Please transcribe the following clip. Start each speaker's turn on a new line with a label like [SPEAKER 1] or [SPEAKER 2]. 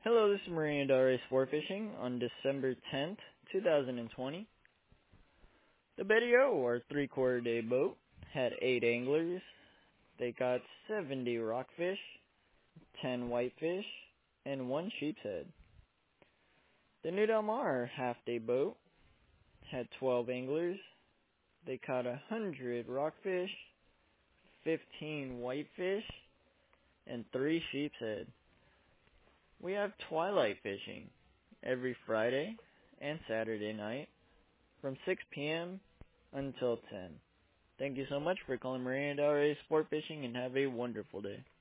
[SPEAKER 1] Hello, this is Marina Del Rey Sport Fishing on December 10th, 2020. The Betio, our three-quarter day boat, had 8 anglers. They caught 70 rockfish, 10 whitefish, and 1 sheepshead. The New Del Mar half-day boat had 12 anglers. They caught 100 rockfish, 15 whitefish, and 3 sheepshead. We have twilight fishing every Friday and Saturday night from 6 p.m. until 10. Thank you so much for calling Marina Del Rey Sport Fishing and have a wonderful day.